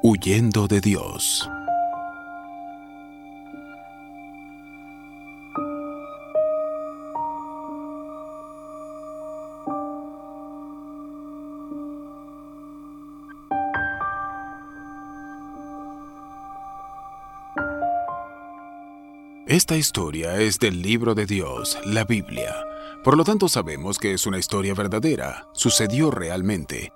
Huyendo de Dios. Esta historia es del libro de Dios, la Biblia. Por lo tanto, sabemos que es una historia verdadera. Sucedió realmente.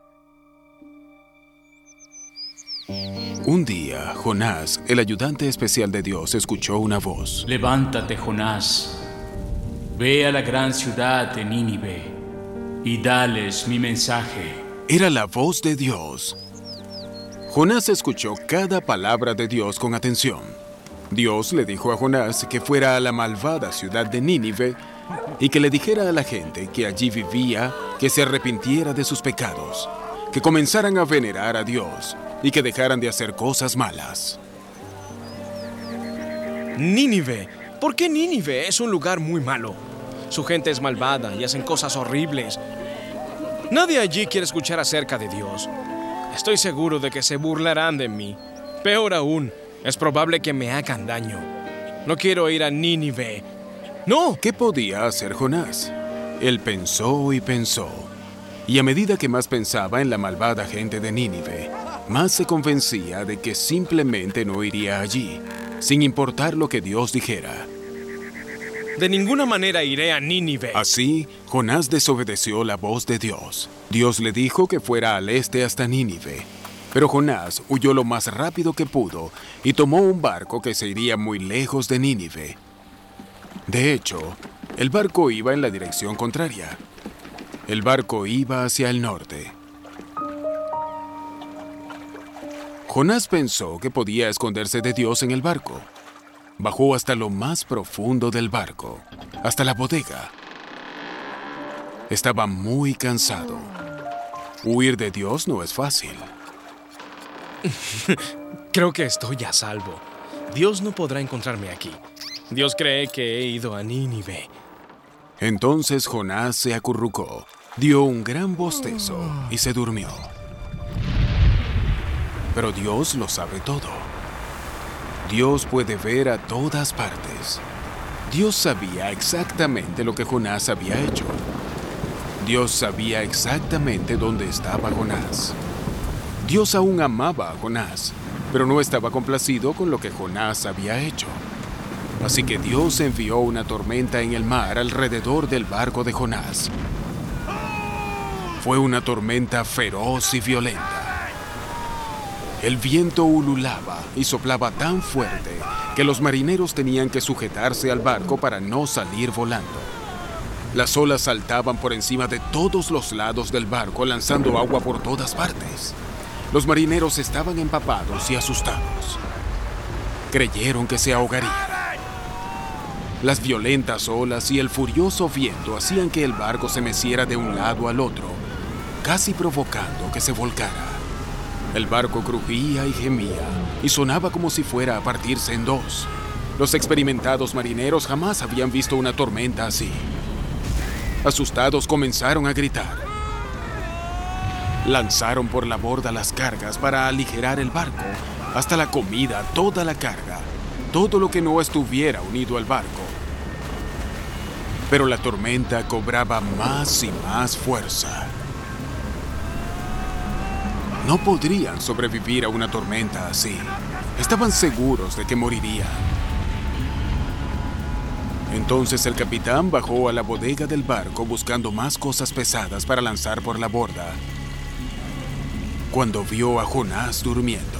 Un día, Jonás, el ayudante especial de Dios, escuchó una voz. Levántate, Jonás. Ve a la gran ciudad de Nínive y dales mi mensaje. Era la voz de Dios. Jonás escuchó cada palabra de Dios con atención. Dios le dijo a Jonás que fuera a la malvada ciudad de Nínive y que le dijera a la gente que allí vivía que se arrepintiera de sus pecados, que comenzaran a venerar a Dios y que dejaran de hacer cosas malas. Nínive. ¿Por qué Nínive? Es un lugar muy malo. Su gente es malvada y hacen cosas horribles. Nadie allí quiere escuchar acerca de Dios. Estoy seguro de que se burlarán de mí. Peor aún, es probable que me hagan daño. No quiero ir a Nínive. ¡No! ¿Qué podía hacer Jonás? Él pensó y pensó. Y a medida que más pensaba en la malvada gente de Nínive, más se convencía de que simplemente no iría allí, sin importar lo que Dios dijera. De ninguna manera iré a Nínive. Así, Jonás desobedeció la voz de Dios. Dios le dijo que fuera al este hasta Nínive. Pero Jonás huyó lo más rápido que pudo y tomó un barco que se iría muy lejos de Nínive. De hecho, el barco iba en la dirección contraria. El barco iba hacia el norte. Jonás pensó que podía esconderse de Dios en el barco. Bajó hasta lo más profundo del barco, hasta la bodega. Estaba muy cansado. Huir de Dios no es fácil. Creo que estoy a salvo. Dios no podrá encontrarme aquí. Dios cree que he ido a Nínive. Entonces Jonás se acurrucó, dio un gran bostezo y se durmió. Pero Dios lo sabe todo. Dios puede ver a todas partes. Dios sabía exactamente lo que Jonás había hecho. Dios sabía exactamente dónde estaba Jonás. Dios aún amaba a Jonás, pero no estaba complacido con lo que Jonás había hecho. Así que Dios envió una tormenta en el mar alrededor del barco de Jonás. Fue una tormenta feroz y violenta. El viento ululaba y soplaba tan fuerte que los marineros tenían que sujetarse al barco para no salir volando. Las olas saltaban por encima de todos los lados del barco, lanzando agua por todas partes. Los marineros estaban empapados y asustados. Creyeron que se ahogarían. Las violentas olas y el furioso viento hacían que el barco se meciera de un lado al otro, casi provocando que se volcara. El barco crujía y gemía y sonaba como si fuera a partirse en dos. Los experimentados marineros jamás habían visto una tormenta así. Asustados comenzaron a gritar. Lanzaron por la borda las cargas para aligerar el barco, hasta la comida, toda la carga, todo lo que no estuviera unido al barco. Pero la tormenta cobraba más y más fuerza. No podrían sobrevivir a una tormenta así. Estaban seguros de que morirían. Entonces el capitán bajó a la bodega del barco buscando más cosas pesadas para lanzar por la borda, cuando vio a Jonás durmiendo.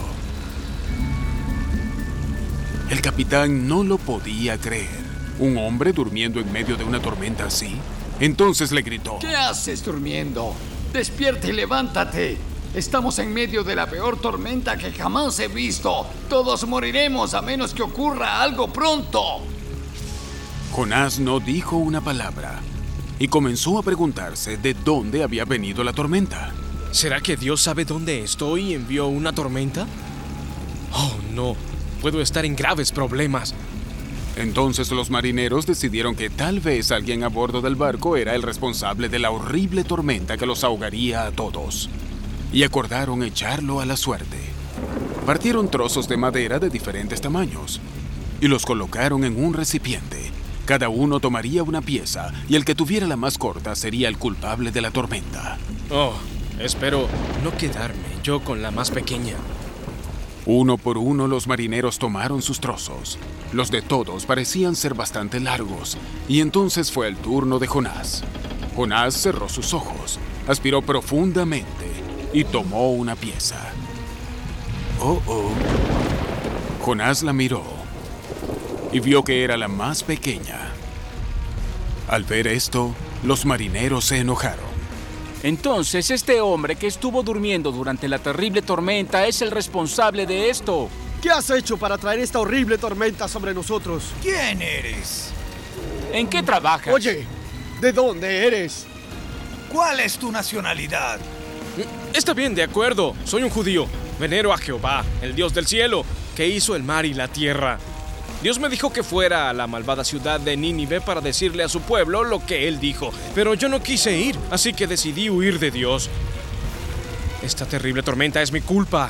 El capitán no lo podía creer. ¿Un hombre durmiendo en medio de una tormenta así? Entonces le gritó: ¿Qué haces durmiendo? Despierta y levántate. Estamos en medio de la peor tormenta que jamás he visto. Todos moriremos a menos que ocurra algo pronto. Jonás no dijo una palabra y comenzó a preguntarse de dónde había venido la tormenta. ¿Será que Dios sabe dónde estoy y envió una tormenta? Oh, no. Puedo estar en graves problemas. Entonces los marineros decidieron que tal vez alguien a bordo del barco era el responsable de la horrible tormenta que los ahogaría a todos. Y acordaron echarlo a la suerte. Partieron trozos de madera de diferentes tamaños y los colocaron en un recipiente. Cada uno tomaría una pieza y el que tuviera la más corta sería el culpable de la tormenta. Oh, espero no quedarme yo con la más pequeña. Uno por uno los marineros tomaron sus trozos. Los de todos parecían ser bastante largos, y entonces fue el turno de Jonás. Jonás cerró sus ojos, aspiró profundamente y tomó una pieza. ¡Oh! Jonás la miró y vio que era la más pequeña. Al ver esto, los marineros se enojaron. Entonces, este hombre que estuvo durmiendo durante la terrible tormenta es el responsable de esto. ¿Qué has hecho para traer esta horrible tormenta sobre nosotros? ¿Quién eres? ¿En qué trabajas? Oye, ¿de dónde eres? ¿Cuál es tu nacionalidad? Está bien, de acuerdo. Soy un judío. Venero a Jehová, el Dios del cielo, que hizo el mar y la tierra. Dios me dijo que fuera a la malvada ciudad de Nínive para decirle a su pueblo lo que él dijo, pero yo no quise ir, así que decidí huir de Dios. Esta terrible tormenta es mi culpa.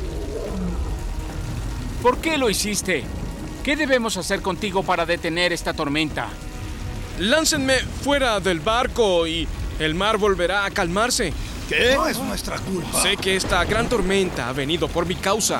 ¿Por qué lo hiciste? ¿Qué debemos hacer contigo para detener esta tormenta? Láncenme fuera del barco y el mar volverá a calmarse. ¿Qué? No es nuestra culpa. Sé que esta gran tormenta ha venido por mi causa.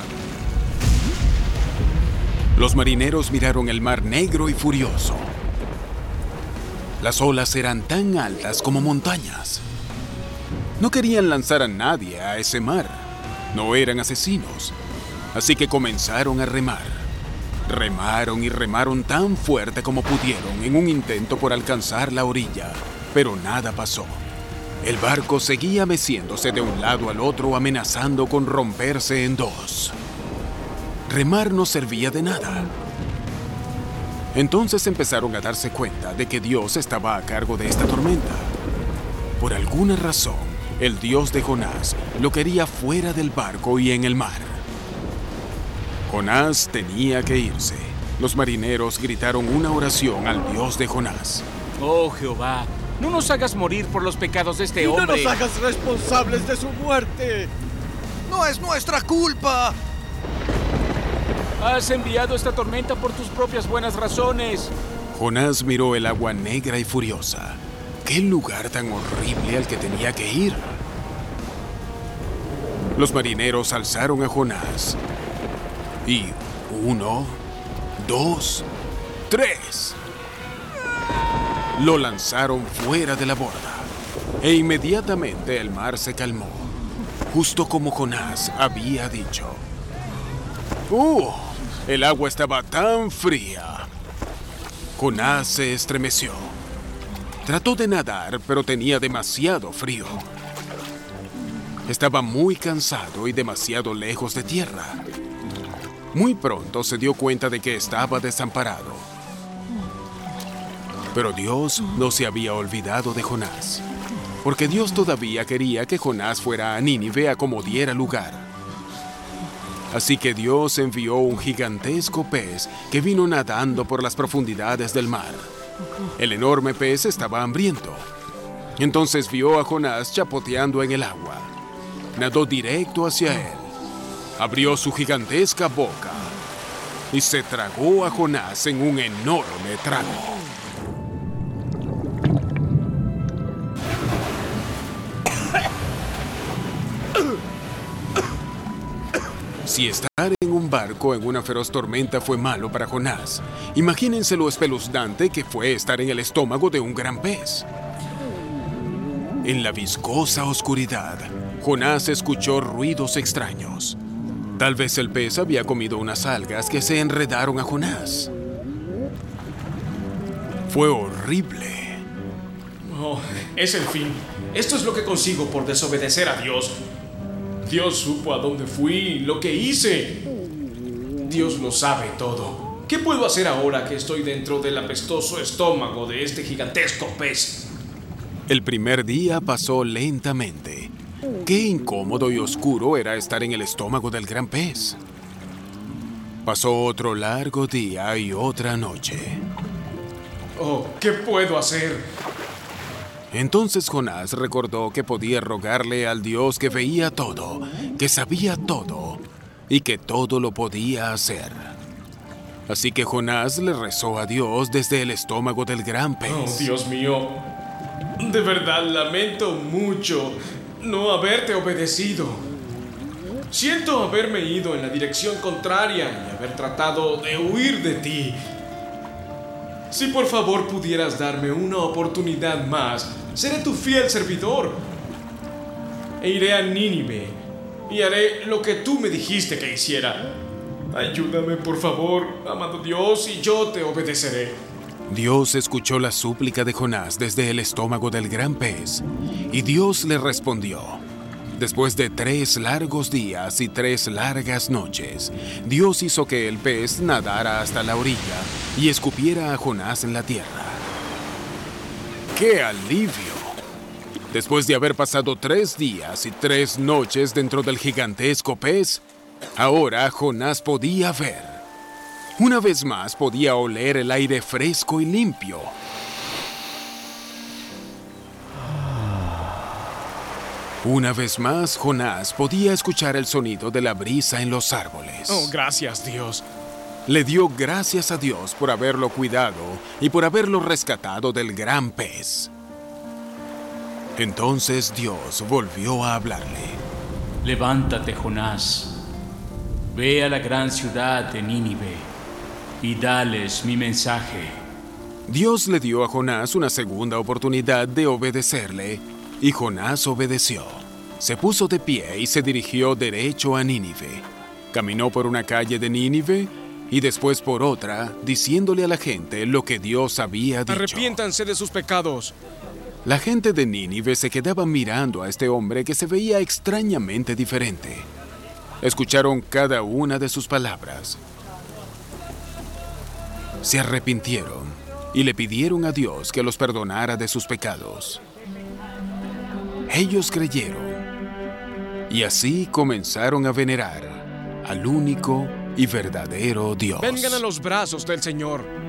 Los marineros miraron el mar negro y furioso. Las olas eran tan altas como montañas. No querían lanzar a nadie a ese mar. No eran asesinos. Así que comenzaron a remar. Remaron y remaron tan fuerte como pudieron en un intento por alcanzar la orilla, pero nada pasó. El barco seguía meciéndose de un lado al otro, amenazando con romperse en dos. Remar no servía de nada. Entonces empezaron a darse cuenta de que Dios estaba a cargo de esta tormenta. Por alguna razón, el Dios de Jonás lo quería fuera del barco y en el mar. Jonás tenía que irse. Los marineros gritaron una oración al Dios de Jonás. Oh, Jehová, no nos hagas morir por los pecados de este hombre. ¡No nos hagas responsables de su muerte! ¡No es nuestra culpa! Has enviado esta tormenta por tus propias buenas razones. Jonás miró el agua negra y furiosa. ¡Qué lugar tan horrible al que tenía que ir! Los marineros alzaron a Jonás. Y 1, 2, 3. Lo lanzaron fuera de la borda. E inmediatamente el mar se calmó. Justo como Jonás había dicho. El agua estaba tan fría. Jonás se estremeció. Trató de nadar, pero tenía demasiado frío. Estaba muy cansado y demasiado lejos de tierra. Muy pronto se dio cuenta de que estaba desamparado. Pero Dios no se había olvidado de Jonás, porque Dios todavía quería que Jonás fuera a Nínive a como diera lugar. Así que Dios envió un gigantesco pez que vino nadando por las profundidades del mar. El enorme pez estaba hambriento. Entonces vio a Jonás chapoteando en el agua. Nadó directo hacia él. Abrió su gigantesca boca y se tragó a Jonás en un enorme trago. Si estar en un barco en una feroz tormenta fue malo para Jonás, imagínense lo espeluznante que fue estar en el estómago de un gran pez. En la viscosa oscuridad, Jonás escuchó ruidos extraños. Tal vez el pez había comido unas algas que se enredaron a Jonás. Fue horrible. Oh, es el fin. Esto es lo que consigo por desobedecer a Dios. Dios supo a dónde fui, lo que hice. Dios lo sabe todo. ¿Qué puedo hacer ahora que estoy dentro del apestoso estómago de este gigantesco pez? El primer día pasó lentamente. Qué incómodo y oscuro era estar en el estómago del gran pez. Pasó otro largo día y otra noche. Oh, ¿qué puedo hacer? Entonces Jonás recordó que podía rogarle al Dios que veía todo, que sabía todo, y que todo lo podía hacer. Así que Jonás le rezó a Dios desde el estómago del gran pez. Oh, Dios mío, de verdad lamento mucho no haberte obedecido. Siento haberme ido en la dirección contraria y haber tratado de huir de ti. Si por favor pudieras darme una oportunidad más, seré tu fiel servidor. E iré a Nínive y haré lo que tú me dijiste que hiciera. Ayúdame, por favor, amado Dios, y yo te obedeceré. Dios escuchó la súplica de Jonás desde el estómago del gran pez, y Dios le respondió. Después de 3 largos días y 3 largas noches, Dios hizo que el pez nadara hasta la orilla y escupiera a Jonás en la tierra. ¡Qué alivio! Después de haber pasado 3 días y 3 noches dentro del gigantesco pez, ahora Jonás podía ver. Una vez más podía oler el aire fresco y limpio. Una vez más, Jonás podía escuchar el sonido de la brisa en los árboles. Oh, gracias, Dios. Le dio gracias a Dios por haberlo cuidado y por haberlo rescatado del gran pez. Entonces Dios volvió a hablarle. Levántate, Jonás. Ve a la gran ciudad de Nínive y dales mi mensaje. Dios le dio a Jonás una segunda oportunidad de obedecerle, y Jonás obedeció. Se puso de pie y se dirigió derecho a Nínive. Caminó por una calle de Nínive y después por otra, diciéndole a la gente lo que Dios había dicho. Arrepiéntanse de sus pecados. La gente de Nínive se quedaba mirando a este hombre que se veía extrañamente diferente. Escucharon cada una de sus palabras. Se arrepintieron y le pidieron a Dios que los perdonara de sus pecados. Ellos creyeron y así comenzaron a venerar al único y verdadero Dios. Vengan a los brazos del Señor.